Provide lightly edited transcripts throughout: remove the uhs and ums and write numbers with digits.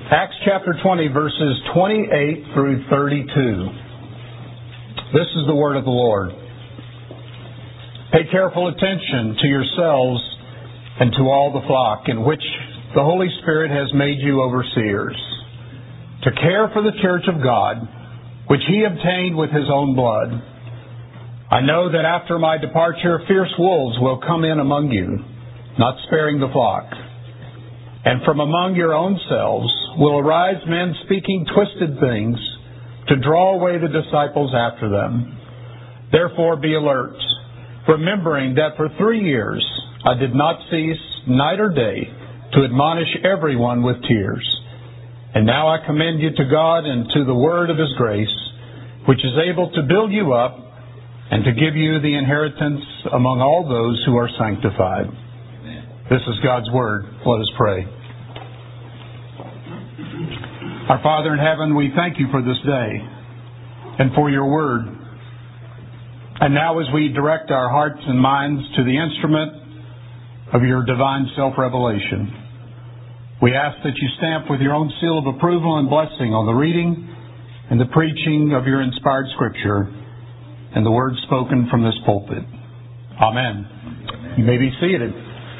Acts chapter 20, verses 28 through 32. This is the word of the Lord. Pay careful attention to yourselves and to all the flock in which the Holy Spirit has made you overseers, to care for the church of God, which He obtained with His own blood. I know that after my departure, fierce wolves will come in among you, not sparing the flock. And from among your own selves will arise men speaking twisted things to draw away the disciples after them. Therefore be alert, remembering that for 3 years I did not cease night or day to admonish everyone with tears. And now I commend you to God and to the word of His grace, which is able to build you up and to give you the inheritance among all those who are sanctified. This is God's word. Let us pray. Our Father in heaven, we thank you for this day and for your word. And now as we direct our hearts and minds to the instrument of your divine self-revelation, we ask that you stamp with your own seal of approval and blessing on the reading and the preaching of your inspired Scripture and the words spoken from this pulpit. Amen. You may be seated.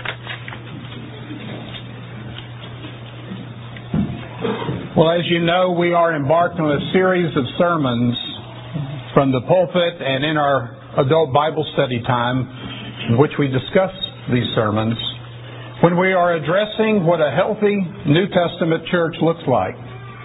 Well, as you know, we are embarked on a series of sermons from the pulpit and in our adult Bible study time in which we discuss these sermons when we are addressing what a healthy New Testament church looks like.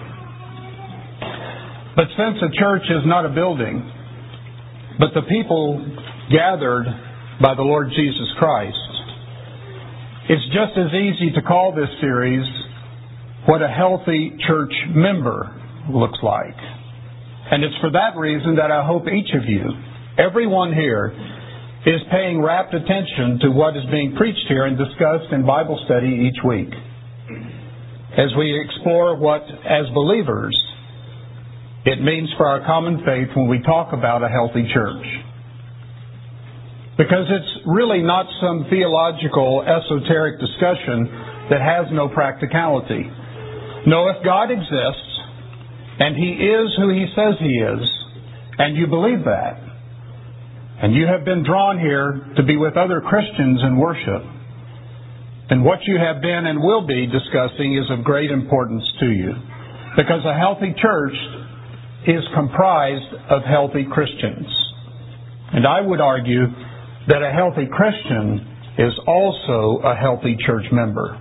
But since a church is not a building, but the people gathered by the Lord Jesus Christ, it's just as easy to call this series what a healthy church member looks like. And it's for that reason that I hope each of you, everyone here, is paying rapt attention to what is being preached here and discussed in Bible study each week, as we explore what, as believers, it means for our common faith when we talk about a healthy church. Because it's really not some theological, esoteric discussion that has no practicality. No, if God exists, and He is who He says He is, and you believe that, and you have been drawn here to be with other Christians in worship, then what you have been and will be discussing is of great importance to you. Because a healthy church is comprised of healthy Christians. And I would argue that a healthy Christian is also a healthy church member.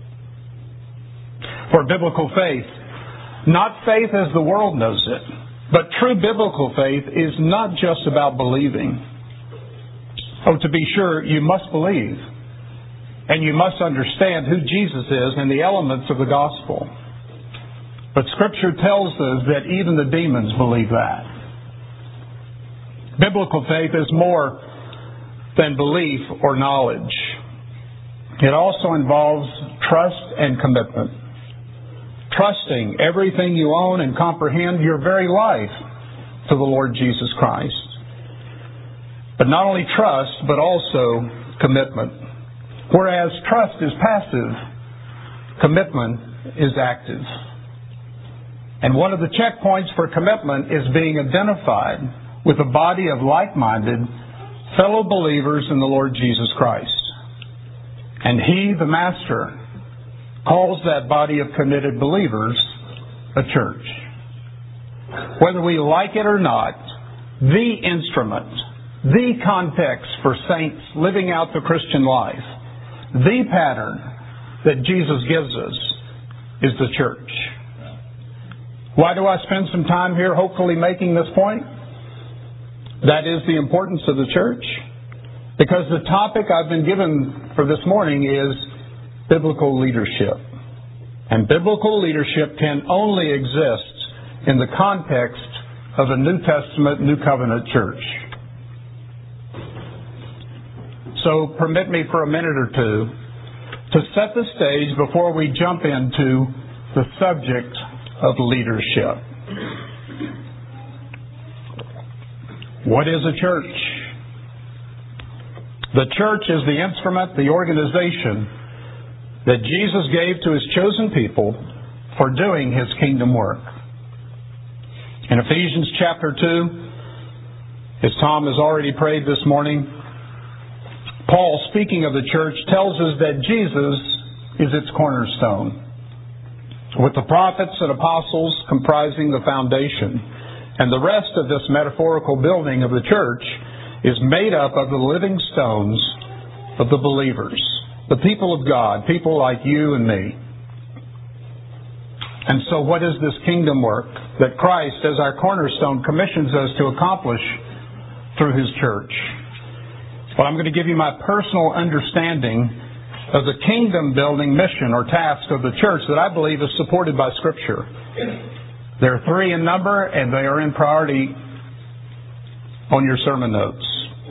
For biblical faith, not faith as the world knows it, but true biblical faith is not just about believing. Oh, to be sure, you must believe, and you must understand who Jesus is and the elements of the gospel. But Scripture tells us that even the demons believe that. Biblical faith is more than belief or knowledge. It also involves trust and commitment. Trusting everything you own and comprehend your very life to the Lord Jesus Christ. But not only trust, but also commitment. Whereas trust is passive, commitment is active. And one of the checkpoints for commitment is being identified with a body of like-minded fellow believers in the Lord Jesus Christ. And He, the Master, calls that body of committed believers a church. Whether we like it or not, the instrument, the context for saints living out the Christian life, the pattern that Jesus gives us is the church. Why do I spend some time here hopefully making this point? That is the importance of the church. Because the topic I've been given for this morning is biblical leadership. And biblical leadership can only exist in the context of a New Testament, New Covenant church. So permit me for a minute or two to set the stage before we jump into the subject of leadership. What is a church? The church is the instrument, the organization that Jesus gave to His chosen people for doing His kingdom work. In Ephesians chapter 2, as Tom has already prayed this morning, Paul, speaking of the church, tells us that Jesus is its cornerstone, with the prophets and apostles comprising the foundation. And the rest of this metaphorical building of the church is made up of the living stones of the believers, the people of God, people like you and me. And so what is this kingdom work that Christ, as our cornerstone, commissions us to accomplish through His church? Well, I'm going to give you my personal understanding of the kingdom building mission or task of the church that I believe is supported by Scripture. There are 3 in number, and they are in priority on your sermon notes.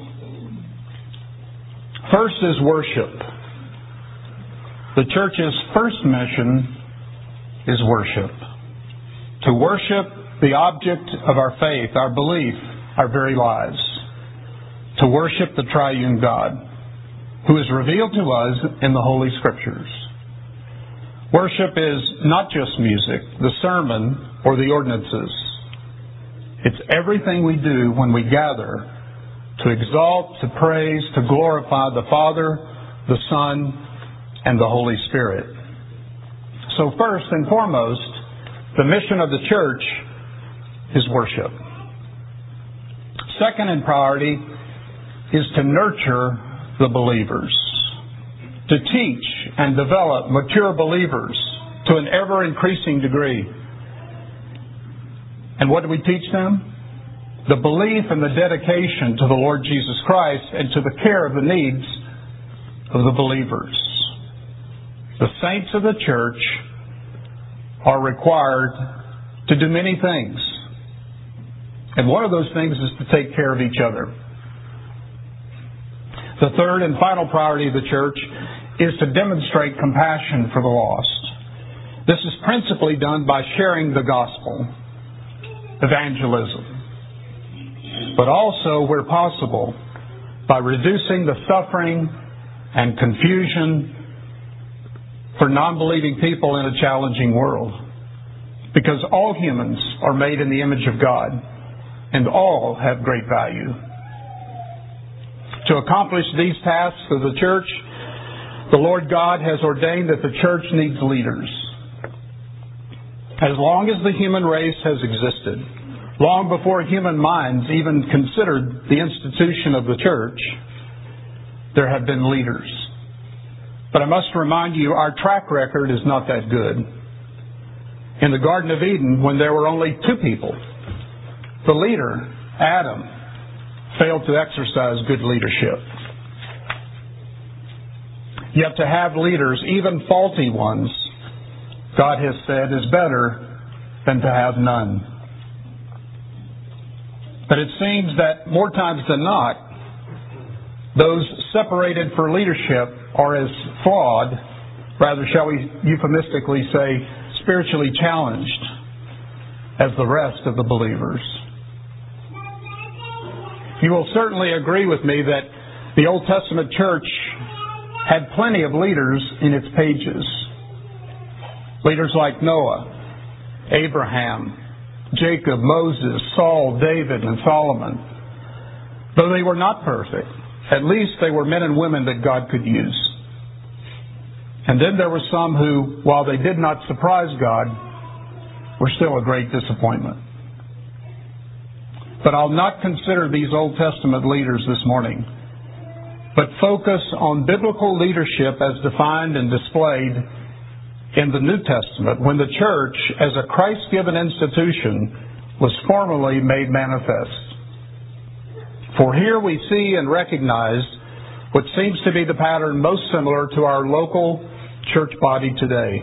First is worship. The church's first mission is worship. To worship the object of our faith, our belief, our very lives. To worship the triune God, who is revealed to us in the Holy Scriptures. Worship is not just music, the sermon, or the ordinances. It's everything we do when we gather to exalt, to praise, to glorify the Father, the Son, and the Holy Spirit. So first and foremost, the mission of the church is worship. Second in priority is to nurture the believers, to teach and develop mature believers to an ever-increasing degree. And what do we teach them? The belief and the dedication to the Lord Jesus Christ and to the care of the needs of the believers. The saints of the church are required to do many things. And one of those things is to take care of each other. The third and final priority of the church is to demonstrate compassion for the lost. This is principally done by sharing the gospel, evangelism, but also, where possible, by reducing the suffering and confusion for non-believing people in a challenging world. Because all humans are made in the image of God, and all have great value. To accomplish these tasks of the church, the Lord God has ordained that the church needs leaders. As long as the human race has existed, long before human minds even considered the institution of the church, there have been leaders. But I must remind you, our track record is not that good. In the Garden of Eden, when there were only 2 people, the leader, Adam, failed to exercise good leadership. Yet to have leaders, even faulty ones, God has said, is better than to have none. But it seems that more times than not, those separated for leadership are as flawed, rather shall we euphemistically say, spiritually challenged, as the rest of the believers. You will certainly agree with me that the Old Testament church had plenty of leaders in its pages. Leaders like Noah, Abraham, Jacob, Moses, Saul, David, and Solomon. Though they were not perfect, at least they were men and women that God could use. And then there were some who, while they did not surprise God, were still a great disappointment. But I'll not consider these Old Testament leaders this morning, but focus on biblical leadership as defined and displayed in the New Testament, when the church, as a Christ-given institution, was formally made manifest. For here we see and recognize what seems to be the pattern most similar to our local church body today.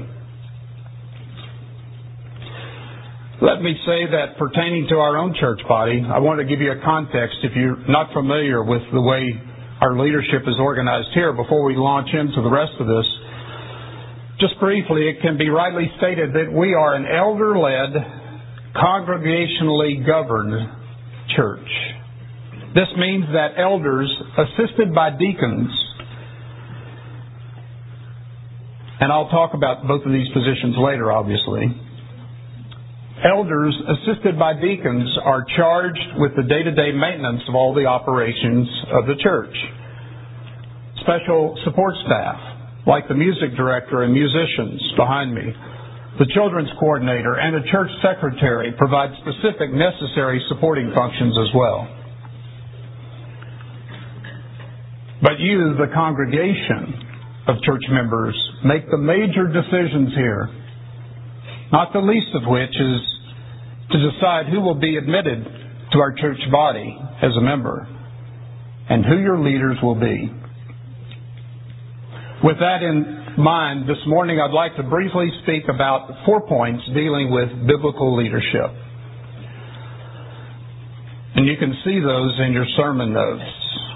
Let me say that pertaining to our own church body, I want to give you a context if you're not familiar with the way our leadership is organized here before we launch into the rest of this. Just briefly, it can be rightly stated that we are an elder-led, congregationally governed church. This means that elders, assisted by deacons, And I'll talk about both of these positions later, obviously. Elders, assisted by deacons, are charged with the day-to-day maintenance of all the operations of the church. Special support staff, like the music director and musicians behind me, the children's coordinator, and a church secretary, provide specific necessary supporting functions as well. But you, the congregation of church members, make the major decisions here, not the least of which is to decide who will be admitted to our church body as a member and who your leaders will be. With that in mind, this morning I'd like to briefly speak about 4 points dealing with biblical leadership. And you can see those in your sermon notes.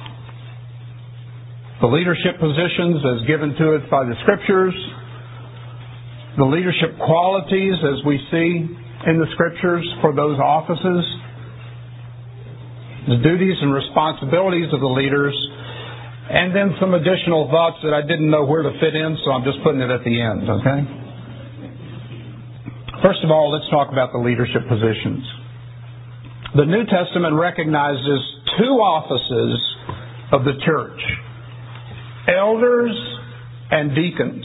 The leadership positions as given to us by the Scriptures, the leadership qualities as we see in the Scriptures for those offices, the duties and responsibilities of the leaders, and then some additional thoughts that I didn't know where to fit in, so I'm just putting it at the end, okay? First of all, let's talk about the leadership positions. The New Testament recognizes 2 offices of the church: elders and deacons.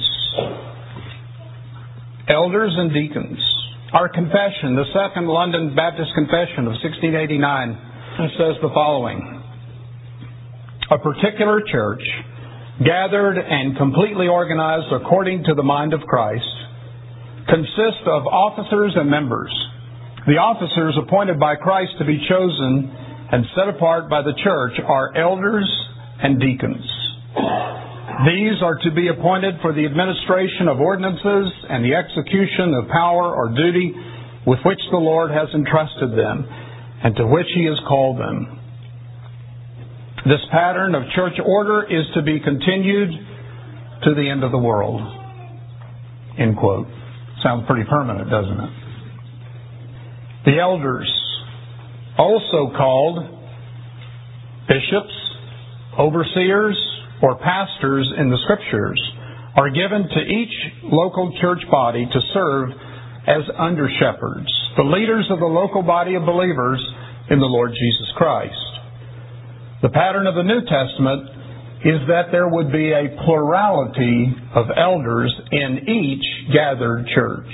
Elders and deacons. Our confession, the Second London Baptist Confession of 1689, says the following: a particular church, gathered and completely organized according to the mind of Christ, consists of officers and members. The officers appointed by Christ to be chosen and set apart by the church are elders and deacons. These are to be appointed for the administration of ordinances and the execution of power or duty with which the Lord has entrusted them and to which He has called them. This pattern of church order is to be continued to the end of the world. End quote. Sounds pretty permanent, doesn't it? The elders, also called bishops, overseers, or pastors in the Scriptures, are given to each local church body to serve as under-shepherds, the leaders of the local body of believers in the Lord Jesus Christ. The pattern of the New Testament is that there would be a plurality of elders in each gathered church.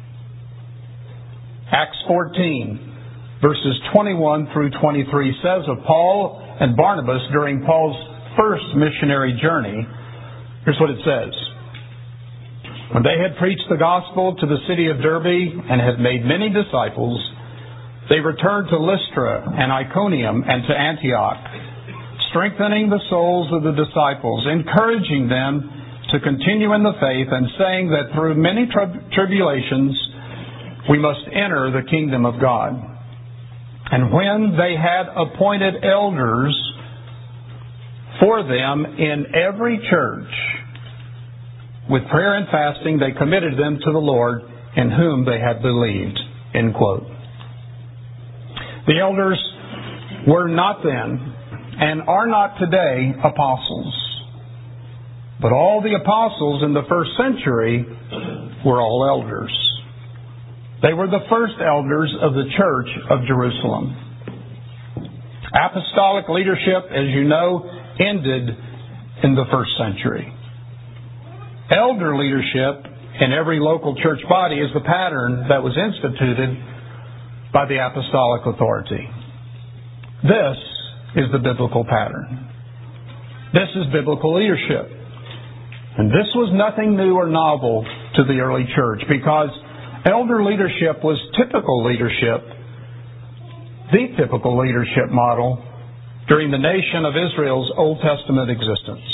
Acts 14, verses 21 through 23 says of Paul and Barnabas during Paul's first missionary journey, here's what it says: when they had preached the gospel to the city of Derbe and had made many disciples, they returned to Lystra and Iconium and to Antioch, strengthening the souls of the disciples, encouraging them to continue in the faith, and saying that through many tribulations we must enter the kingdom of God. And when they had appointed elders for them in every church, with prayer and fasting, they committed them to the Lord in whom they had believed. End quote. The elders were not then and are not today apostles. But all the apostles in the first century were all elders. They were the first elders of the Church of Jerusalem. Apostolic leadership, as you know, ended in the first century. Elder leadership in every local church body is the pattern that was instituted by the apostolic authority. This is the biblical pattern. This is biblical leadership. And this was nothing new or novel to the early church, because elder leadership was typical leadership, the typical leadership model during the nation of Israel's Old Testament existence.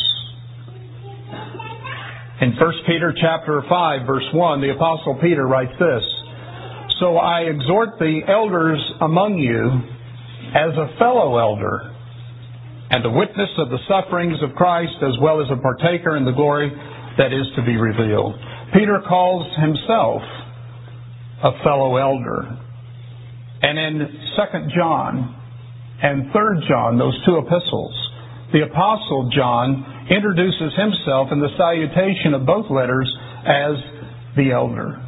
In 1 Peter chapter 5, verse 1, the Apostle Peter writes this: "So I exhort the elders among you as a fellow elder, and a witness of the sufferings of Christ, as well as a partaker in the glory that is to be revealed." Peter calls himself a fellow elder. And in 2 John and 3 John, those 2 epistles, the Apostle John introduces himself in the salutation of both letters as the elder.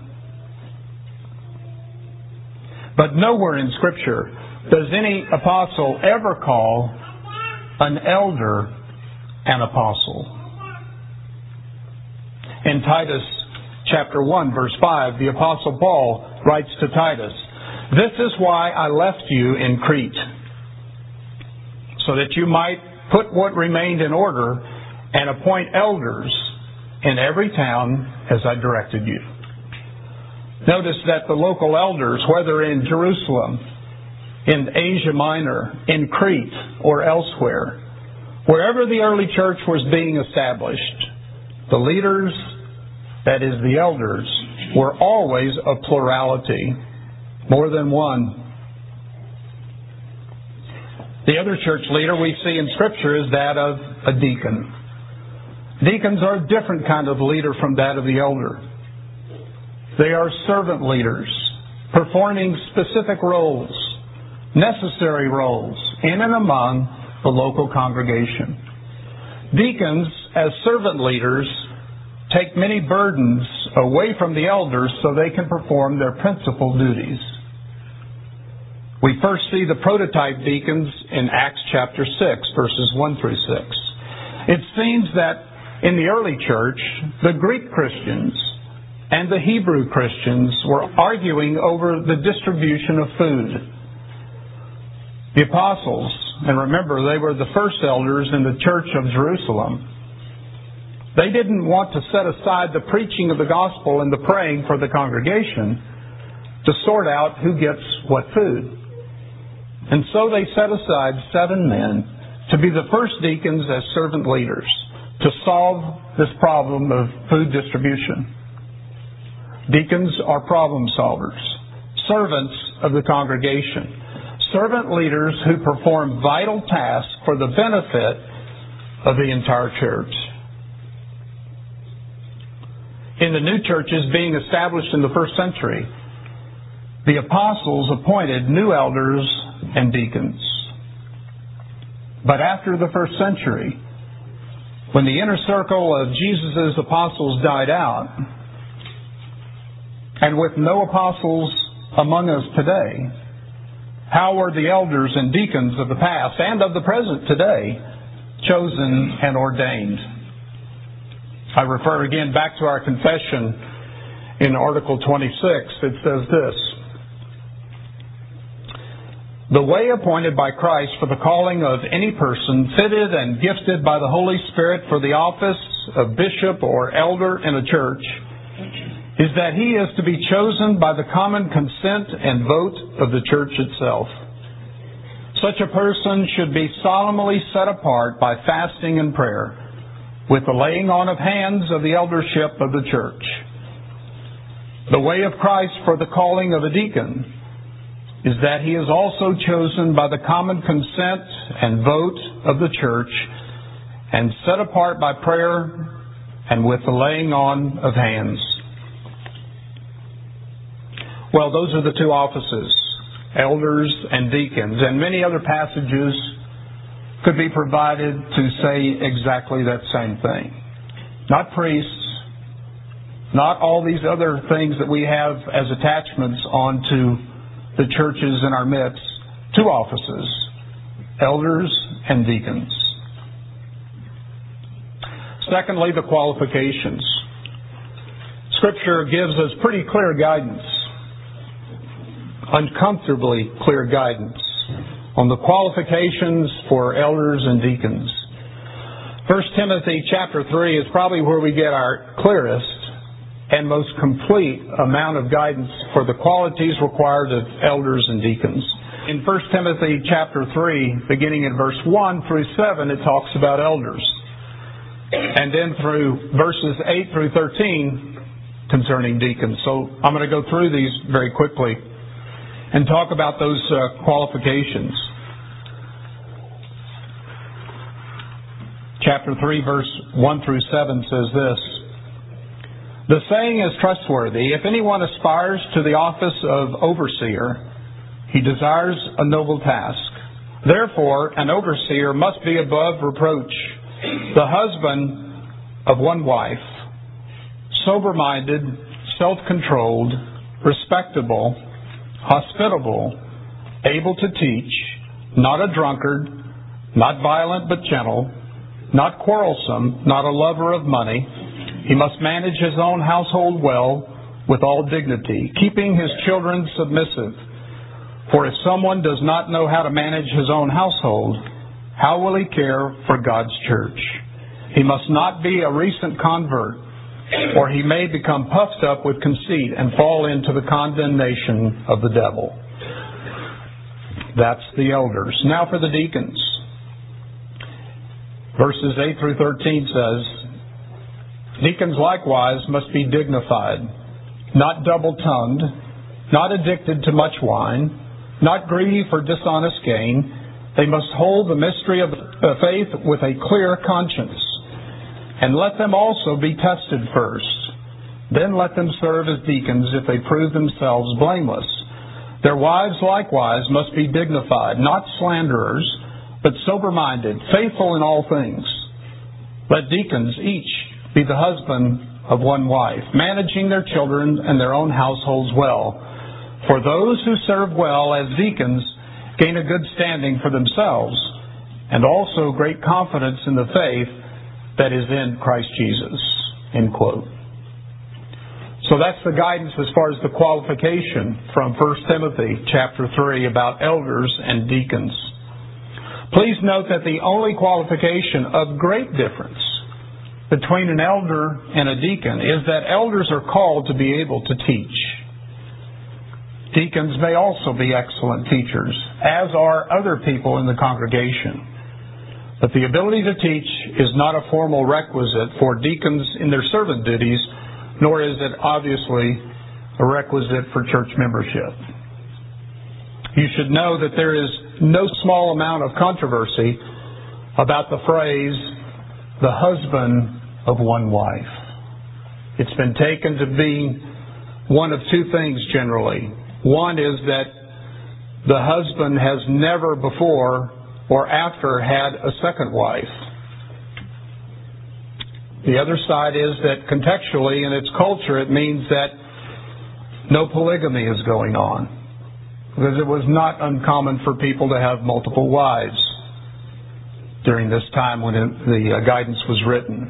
But nowhere in Scripture does any apostle ever call an elder an apostle. In Titus chapter 1, verse 5, the Apostle Paul writes to Titus, "This is why I left you in Crete, so that you might put what remained in order and appoint elders in every town as I directed you." Notice that the local elders, whether in Jerusalem, in Asia Minor, in Crete, or elsewhere, wherever the early church was being established, the leaders, that is the elders, were always a plurality, more than one. The other church leader we see in Scripture is that of a deacon. Deacons are a different kind of leader from that of the elder. They are servant leaders, performing specific roles, necessary roles, in and among the local congregation. Deacons, as servant leaders, take many burdens away from the elders so they can perform their principal duties. We first see the prototype deacons in Acts chapter 6, verses 1 through 6. It seems that in the early church, the Greek Christians and the Hebrew Christians were arguing over the distribution of food. The apostles, and remember they were the first elders in the church of Jerusalem, they didn't want to set aside the preaching of the gospel and the praying for the congregation to sort out who gets what food. And so they set aside 7 men to be the first deacons as servant leaders to solve this problem of food distribution. Deacons are problem solvers, servants of the congregation, servant leaders who perform vital tasks for the benefit of the entire church. In the new churches being established in the first century, the apostles appointed new elders and deacons. But after the first century, when the inner circle of Jesus' apostles died out, and with no apostles among us today, how were the elders and deacons of the past and of the present today chosen and ordained? I refer again back to our confession in Article 26. It says this: "The way appointed by Christ for the calling of any person fitted and gifted by the Holy Spirit for the office of bishop or elder in a church is that he is to be chosen by the common consent and vote of the church itself. Such a person should be solemnly set apart by fasting and prayer, with the laying on of hands of the eldership of the church. The way of Christ for the calling of a deacon is that he is also chosen by the common consent and vote of the church and set apart by prayer and with the laying on of hands." Well, those are the two offices, elders and deacons, and many other passages could be provided to say exactly that same thing. Not priests, not all these other things that we have as attachments onto the churches in our midst. Two offices, elders and deacons. Secondly, the qualifications. Scripture gives us pretty clear guidance, uncomfortably clear guidance, on the qualifications for elders and deacons. 1 Timothy chapter 3 is probably where we get our clearest and most complete amount of guidance for the qualities required of elders and deacons. In 1 Timothy chapter 3, beginning in verse 1 through 7, it talks about elders. And then through verses 8 through 13 concerning deacons. So I'm going to go through these very quickly and talk about those qualifications. Chapter 3, verse 1 through 7 says this: "The saying is trustworthy. If anyone aspires to the office of overseer, he desires a noble task. Therefore, an overseer must be above reproach, the husband of one wife, sober-minded, self-controlled, respectable, hospitable, able to teach, not a drunkard, not violent but gentle, not quarrelsome, not a lover of money. He must manage his own household well with all dignity, keeping his children submissive. For if someone does not know how to manage his own household, how will he care for God's church? He must not be a recent convert, or he may become puffed up with conceit and fall into the condemnation of the devil. That's the elders. Now for the deacons. Verses 8 through 13 says, deacons likewise must be dignified, not double-tongued, not addicted to much wine, not greedy for dishonest gain. They must hold the mystery of the faith with a clear conscience. And let them also be tested first. Then let them serve as deacons if they prove themselves blameless. Their wives likewise must be dignified, not slanderers, but sober-minded, faithful in all things. Let deacons each be the husband of one wife, managing their children and their own households well. For those who serve well as deacons gain a good standing for themselves, and also great confidence in the faith that is in Christ Jesus. End quote. So that's the guidance as far as the qualification from 1 Timothy chapter 3 about elders and deacons. Please note that the only qualification of great difference between an elder and a deacon is that elders are called to be able to teach. Deacons may also be excellent teachers, as are other people in the congregation. But the ability to teach is not a formal requisite for deacons in their servant duties, nor is it obviously a requisite for church membership. You should know that there is no small amount of controversy about the phrase, the husband of one wife. It's been taken to be one of two things generally. One is that the husband has never before or after had a second wife. The other side is that contextually in its culture it means that no polygamy is going on, because it was not uncommon for people to have multiple wives during this time when the guidance was written.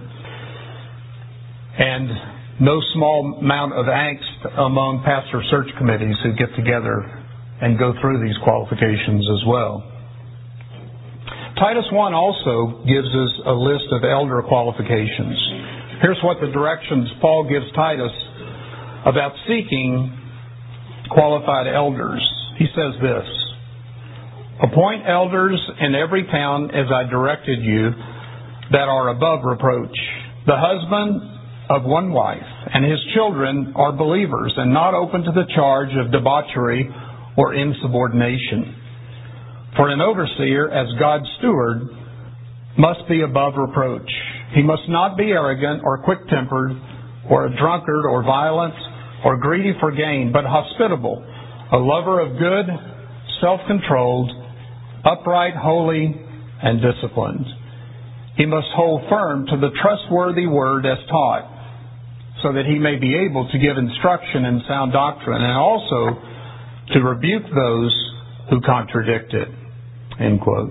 And no small amount of angst among pastor search committees who get together and go through these qualifications as well. Titus 1 also gives us a list of elder qualifications. Here's what the directions Paul gives Titus about seeking qualified elders. He says this, appoint elders in every town as I directed you that are above reproach. The husband of one wife and his children are believers and not open to the charge of debauchery or insubordination. For an overseer, as God's steward, must be above reproach. He must not be arrogant or quick-tempered or a drunkard or violent or greedy for gain, but hospitable, a lover of good, self-controlled, upright, holy, and disciplined. He must hold firm to the trustworthy word as taught, so that he may be able to give instruction in sound doctrine and also to rebuke those who contradict it. End quote.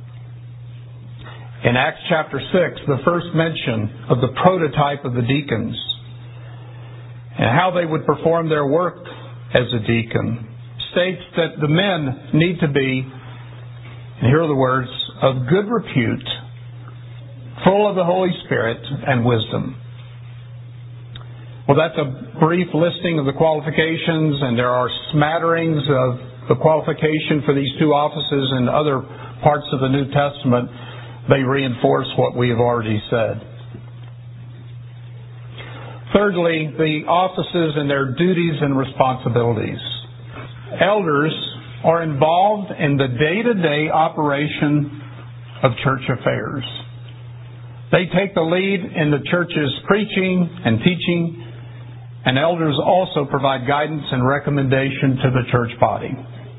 In Acts chapter 6, the first mention of the prototype of the deacons and how they would perform their work as a deacon states that the men need to be, and here are the words, of good repute, full of the Holy Spirit and wisdom. Well, that's a brief listing of the qualifications, and there are smatterings of the qualification for these two offices in other parts of the New Testament. They reinforce what we have already said. Thirdly, the offices and their duties and responsibilities. Elders are involved in the day-to-day operation of church affairs. They take the lead in the church's preaching and teaching, and elders also provide guidance and recommendation to the church body.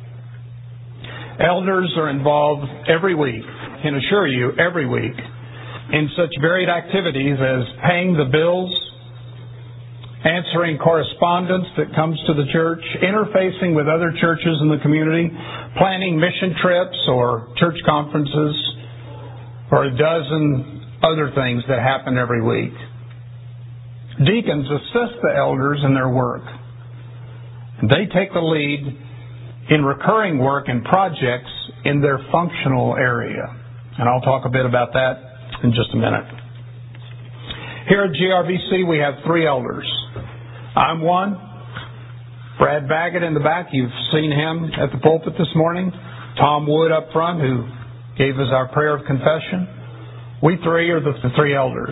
Elders are involved every week, I can assure you, every week, in such varied activities as paying the bills, answering correspondence that comes to the church, interfacing with other churches in the community, planning mission trips or church conferences, or a dozen other things that happen every week. Deacons assist the elders in their work. They take the lead in recurring work and projects in their functional area. And I'll talk a bit about that in just a minute. Here at GRVC, we have 3 elders. I'm one. Brad Baggett in the back, you've seen him at the pulpit this morning. Tom Wood up front, who gave us our prayer of confession. We 3 are the 3 elders.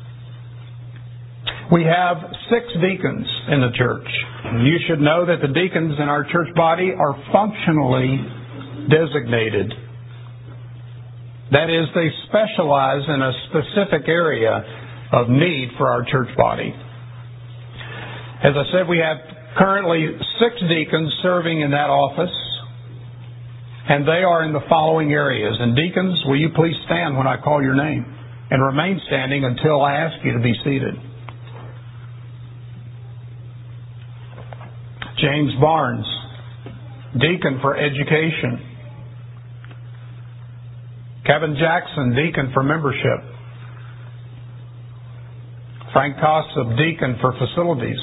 We have 6 deacons in the church. You should know that the deacons in our church body are functionally designated. That is, they specialize in a specific area of need for our church body. As I said, we have currently 6 deacons serving in that office, and they are in the following areas. And deacons, will you please stand when I call your name and remain standing until I ask you to be seated. James Barnes, deacon for education. Kevin Jackson, deacon for membership. Frank Kossub, deacon for facilities.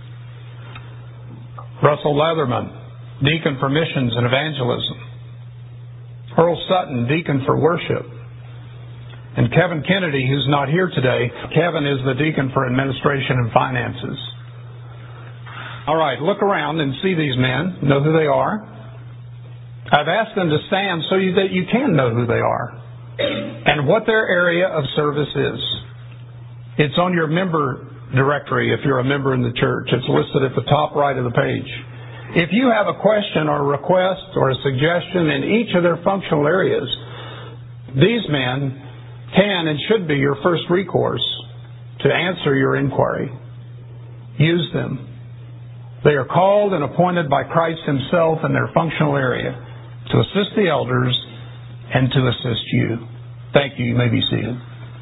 Russell Leatherman, deacon for missions and evangelism. Earl Sutton, deacon for worship. And Kevin Kennedy, who's not here today, Kevin is the deacon for administration and finances. All right, look around and see these men, know who they are. I've asked them to stand so that you can know who they are and what their area of service is. It's on your member directory if you're a member in the church. It's listed at the top right of the page. If you have a question or a request or a suggestion in each of their functional areas, these men can and should be your first recourse to answer your inquiry. Use them. They are called and appointed by Christ Himself in their functional area to assist the elders and to assist you. Thank you. You may be seated.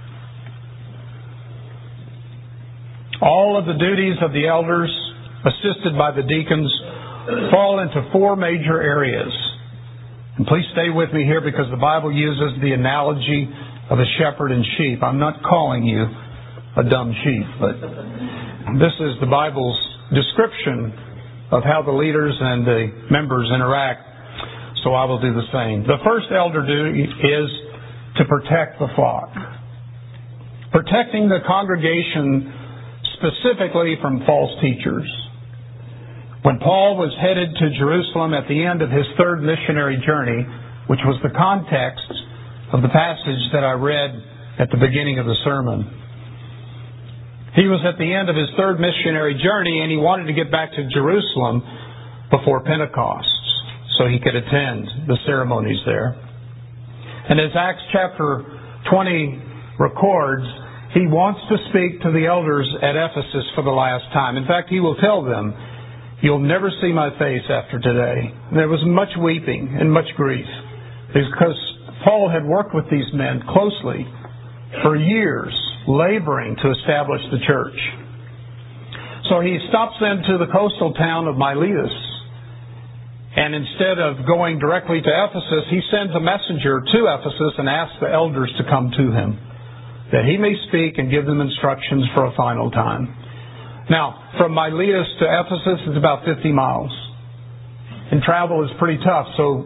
All of the duties of the elders, assisted by the deacons, fall into 4 major areas. And please stay with me here because the Bible uses the analogy of a shepherd and sheep. I'm not calling you a dumb sheep, but this is the Bible's description of how the leaders and the members interact. So I will do the same. The first elder duty is to protect the flock. Protecting the congregation specifically from false teachers. When Paul was headed to Jerusalem at the end of his 3rd missionary journey, which was the context of the passage that I read at the beginning of the sermon, he was at the end of his 3rd missionary journey and he wanted to get back to Jerusalem before Pentecost so he could attend the ceremonies there. And as Acts chapter 20 records, he wants to speak to the elders at Ephesus for the last time. In fact, he will tell them, "You'll never see my face after today." There was much weeping and much grief because Paul had worked with these men closely for years, laboring to establish the church. So he stops into the coastal town of Miletus, and instead of going directly to Ephesus, he sends a messenger to Ephesus and asks the elders to come to him, that he may speak and give them instructions for a final time. Now, from Miletus to Ephesus is about 50 miles. And travel is pretty tough, so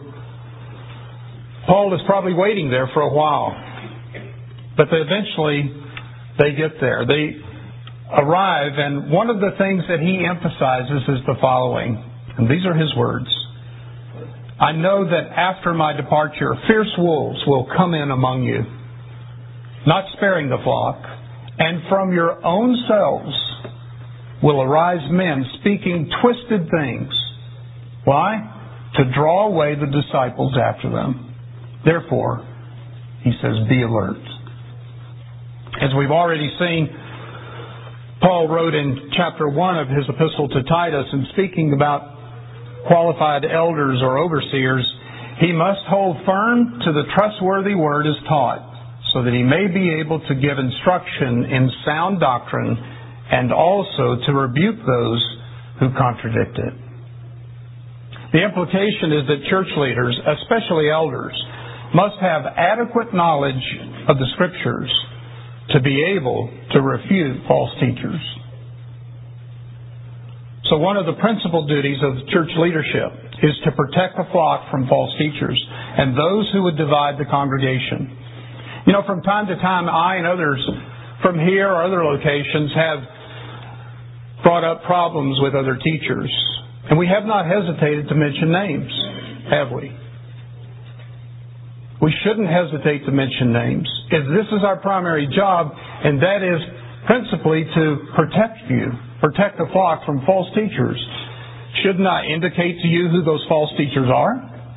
Paul is probably waiting there for a while. But eventually they get there. They arrive, and one of the things that he emphasizes is the following. And these are his words. "I know that after my departure, fierce wolves will come in among you, not sparing the flock, and from your own selves will arise men speaking twisted things." Why? To draw away the disciples after them. Therefore, he says, be alert. As we've already seen, Paul wrote in chapter 1 of his epistle to Titus, in speaking about qualified elders or overseers, he must hold firm to the trustworthy word as taught, so that he may be able to give instruction in sound doctrine and also to rebuke those who contradict it. The implication is that church leaders, especially elders, must have adequate knowledge of the Scriptures to be able to refute false teachers. So one of the principal duties of church leadership is to protect the flock from false teachers and those who would divide the congregation. You know, from time to time, I and others from here or other locations have brought up problems with other teachers. And we have not hesitated to mention names, have we? We shouldn't hesitate to mention names. If this is our primary job, and that is principally to protect the flock from false teachers, shouldn't I indicate to you who those false teachers are?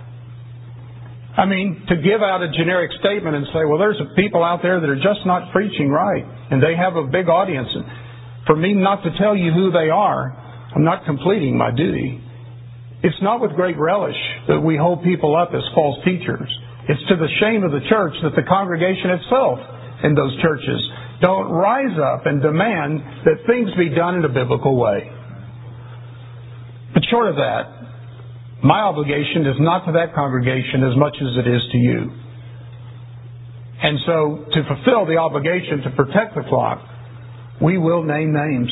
I mean, to give out a generic statement and say, well, there's people out there that are just not preaching right, and they have a big audience. And for me not to tell you who they are, I'm not completing my duty. It's not with great relish that we hold people up as false teachers. It's to the shame of the church that the congregation itself in those churches don't rise up and demand that things be done in a biblical way. But short of that, my obligation is not to that congregation as much as it is to you. And so, to fulfill the obligation to protect the flock, we will name names.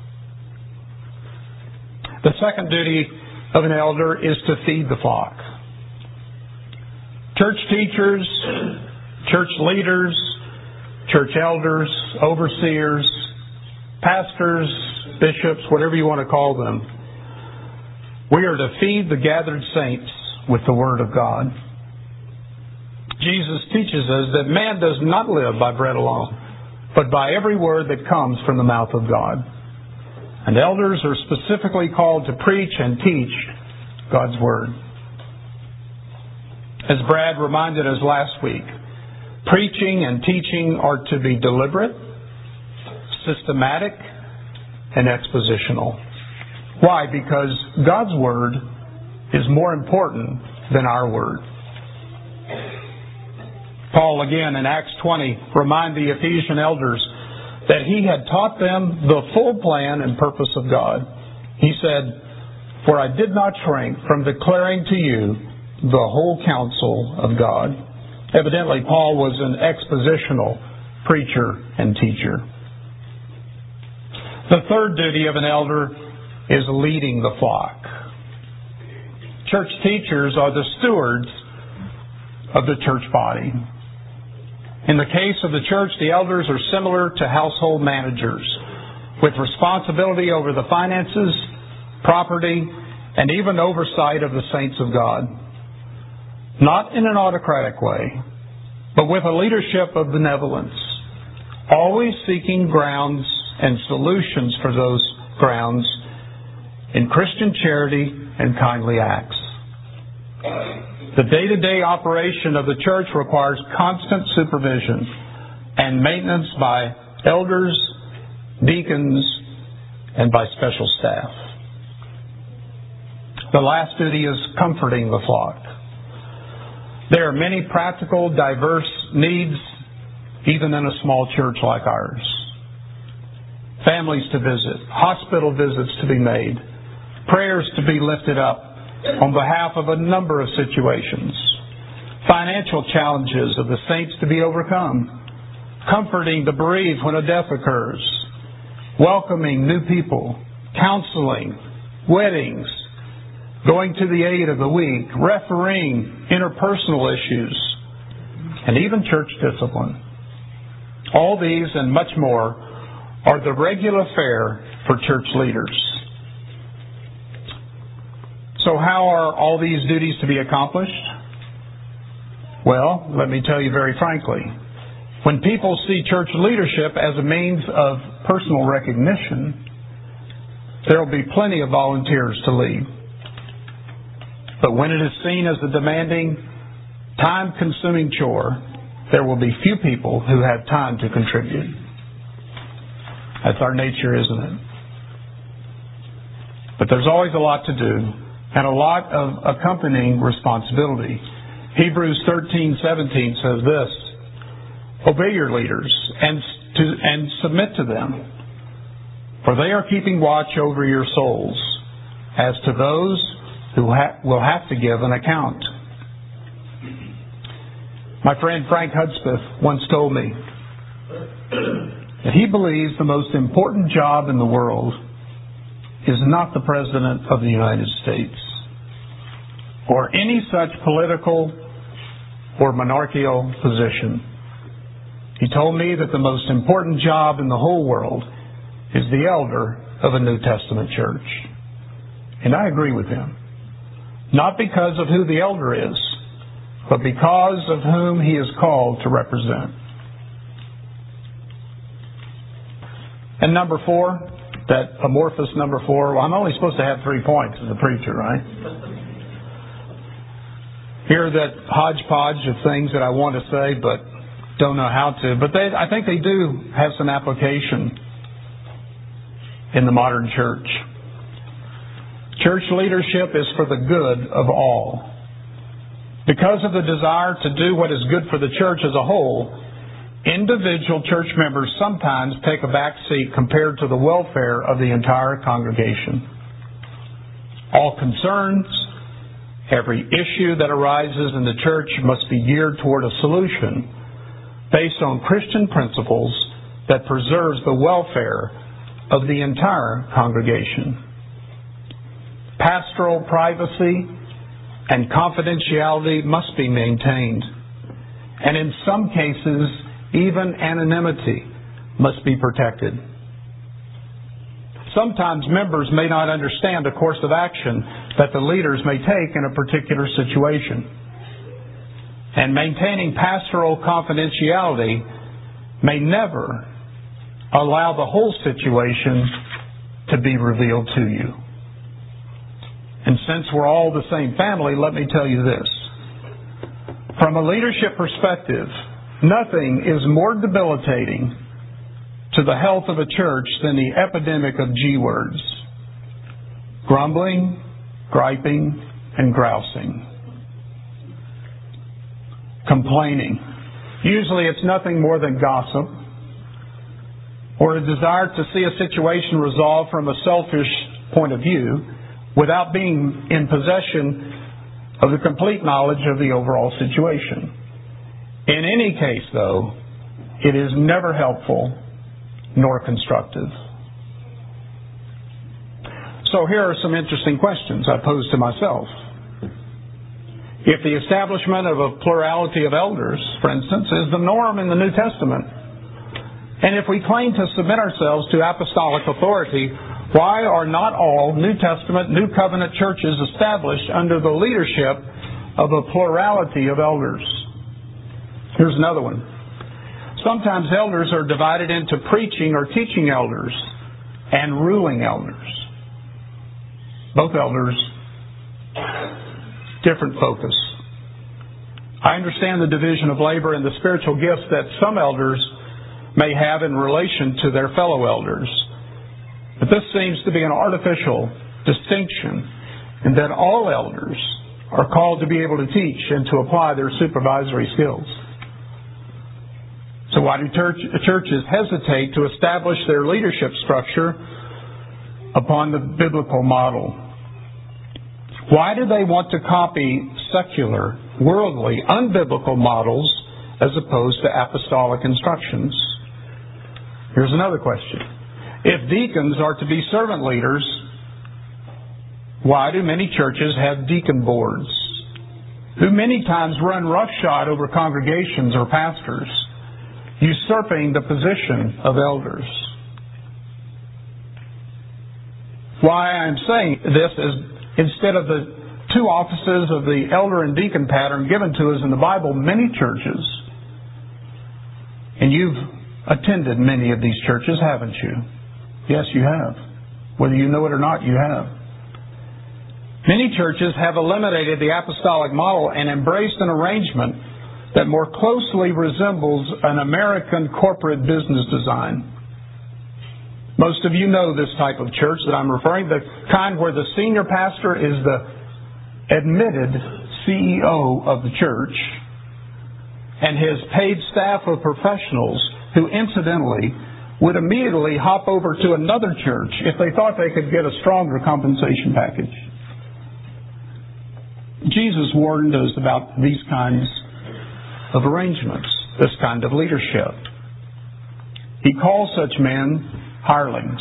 The second duty of an elder is to feed the flock. Church teachers, church leaders, church elders, overseers, pastors, bishops, whatever you want to call them, we are to feed the gathered saints with the Word of God. Jesus teaches us that man does not live by bread alone, but by every word that comes from the mouth of God. And elders are specifically called to preach and teach God's Word. As Brad reminded us last week, preaching and teaching are to be deliberate, systematic, and expositional. Why? Because God's Word is more important than our word. Paul, again, in Acts 20, reminded the Ephesian elders that he had taught them the full plan and purpose of God. He said, "For I did not shrink from declaring to you the whole counsel of God." Evidently, Paul was an expositional preacher and teacher. The third duty of an elder is leading the flock. Church teachers are the stewards of the church body. In the case of the church, the elders are similar to household managers, with responsibility over the finances, property, and even oversight of the saints of God. Not in an autocratic way, but with a leadership of benevolence, always seeking grounds and solutions for those grounds in Christian charity and kindly acts. The day-to-day operation of the church requires constant supervision and maintenance by elders, deacons, and by special staff. The last duty is comforting the flock. There are many practical, diverse needs, even in a small church like ours. Families to visit, hospital visits to be made, prayers to be lifted up on behalf of a number of situations, financial challenges of the saints to be overcome, comforting the bereaved when a death occurs, welcoming new people, counseling, weddings, going to the aid of the weak, refereeing interpersonal issues, and even church discipline. All these and much more are the regular fare for church leaders. So how are all these duties to be accomplished? Well, let me tell you very frankly. When people see church leadership as a means of personal recognition, there will be plenty of volunteers to lead. But when it is seen as a demanding, time-consuming chore, there will be few people who have time to contribute. That's our nature, isn't it? But there's always a lot to do, and a lot of accompanying responsibility. Hebrews 13:17 says this: "Obey your leaders and submit to them, for they are keeping watch over your souls, as to those who will have to give an account. My friend Frank Hudspeth once told me that he believes the most important job in the world is not the President of the United States or any such political or monarchical position. He told me that the most important job in the whole world is the elder of a New Testament church. And I agree with him. Not because of who the elder is, but because of whom he is called to represent. And number 4, that amorphous number 4, well, I'm only supposed to have 3 points as a preacher, right? Here that hodgepodge of things that I want to say, but don't know how to. But I think they do have some application in the modern church. Church leadership is for the good of all. Because of the desire to do what is good for the church as a whole, individual church members sometimes take a back seat compared to the welfare of the entire congregation. All concerns, every issue that arises in the church must be geared toward a solution based on Christian principles that preserves the welfare of the entire congregation. Pastoral privacy and confidentiality must be maintained, and in some cases, even anonymity must be protected. Sometimes members may not understand the course of action that the leaders may take in a particular situation. And maintaining pastoral confidentiality may never allow the whole situation to be revealed to you. And since we're all the same family, let me tell you this. From a leadership perspective, nothing is more debilitating to the health of a church than the epidemic of G words: grumbling, griping, and grousing. Complaining. Usually it's nothing more than gossip or a desire to see a situation resolved from a selfish point of view without being in possession of the complete knowledge of the overall situation. In any case, though, it is never helpful nor constructive. So here are some interesting questions I pose to myself. If the establishment of a plurality of elders, for instance, is the norm in the New Testament, and if we claim to submit ourselves to apostolic authority, why are not all New Testament, New Covenant churches established under the leadership of a plurality of elders? Here's another one. Sometimes elders are divided into preaching or teaching elders and ruling elders. Both elders, different focus. I understand the division of labor and the spiritual gifts that some elders may have in relation to their fellow elders. But this seems to be an artificial distinction in that all elders are called to be able to teach and to apply their supervisory skills. So why do churches hesitate to establish their leadership structure upon the biblical model? Why do they want to copy secular, worldly, unbiblical models as opposed to apostolic instructions? Here's another question. If deacons are to be servant leaders, why do many churches have deacon boards, who many times run roughshod over congregations or pastors, usurping the position of elders? Why I'm saying this is, instead of the two offices of the elder and deacon pattern given to us in the Bible, many churches, and you've attended many of these churches, haven't you? Yes, you have. Whether you know it or not, you have. Many churches have eliminated the apostolic model and embraced an arrangement that more closely resembles an American corporate business design. Most of you know this type of church that I'm referring to, the kind where the senior pastor is the admitted CEO of the church, and his paid staff of professionals who incidentally would immediately hop over to another church if they thought they could get a stronger compensation package. Jesus warned us about these kinds of arrangements, this kind of leadership. He calls such men hirelings.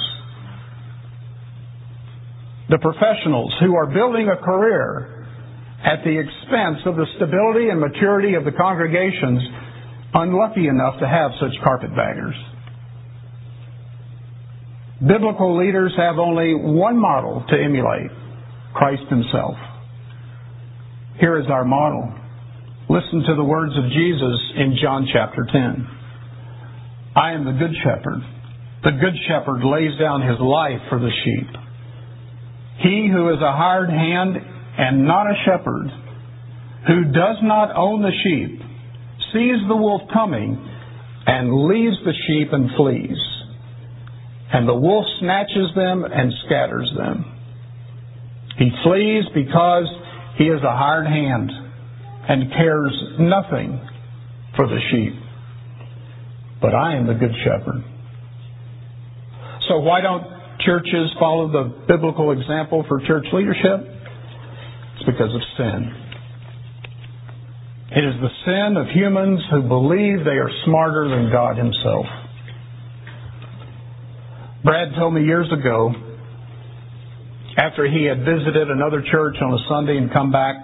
The professionals who are building a career at the expense of the stability and maturity of the congregations unlucky enough to have such carpetbaggers. Biblical leaders have only one model to emulate, Christ Himself. Here is our model. Listen to the words of Jesus in John chapter 10. I am the good shepherd. The good shepherd lays down his life for the sheep. He who is a hired hand and not a shepherd, who does not own the sheep, sees the wolf coming and leaves the sheep and flees. And the wolf snatches them and scatters them. He flees because he is a hired hand and cares nothing for the sheep. But I am the good shepherd. So why don't churches follow the biblical example for church leadership? It's because of sin. It is the sin of humans who believe they are smarter than God Himself. Brad told me years ago, after he had visited another church on a Sunday and come back,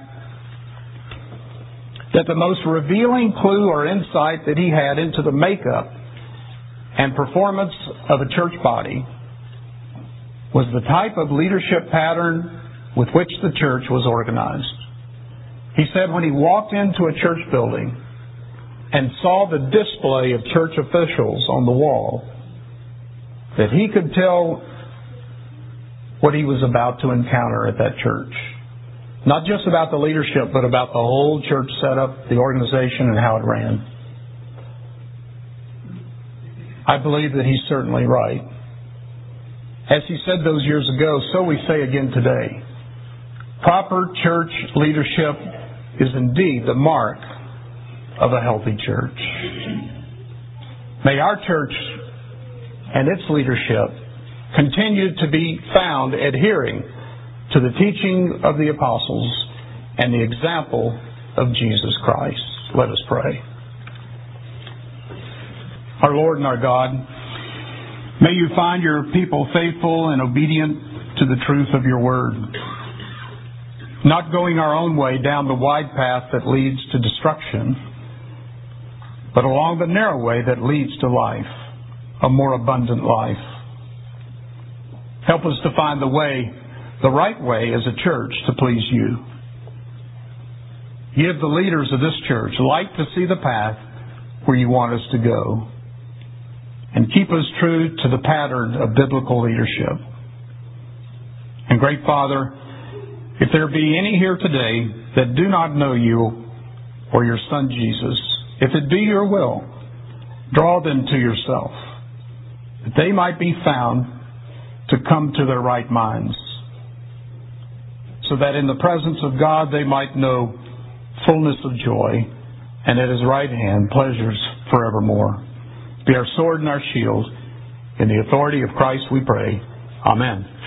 that the most revealing clue or insight that he had into the makeup and performance of a church body was the type of leadership pattern with which the church was organized. He said when he walked into a church building and saw the display of church officials on the wall, that he could tell what he was about to encounter at that church. Not just about the leadership, but about the whole church setup, the organization, and how it ran. I believe that he's certainly right. As he said those years ago, so we say again today. Proper church leadership is indeed the mark of a healthy church. May our church and its leadership continue to be found adhering to the teaching of the apostles and the example of Jesus Christ. Let us pray. Our Lord and our God, may you find your people faithful and obedient to the truth of your word, not going our own way down the wide path that leads to destruction, but along the narrow way that leads to life, a more abundant life. Help us to find the right way as a church to please you. Give the leaders of this church light to see the path where you want us to go. And keep us true to the pattern of biblical leadership. And great Father, if there be any here today that do not know you or your Son Jesus, if it be your will, draw them to yourself, that they might be found to come to their right minds, so that in the presence of God they might know fullness of joy, and at His right hand pleasures forevermore. Be our sword and our shield. In the authority of Christ we pray. Amen.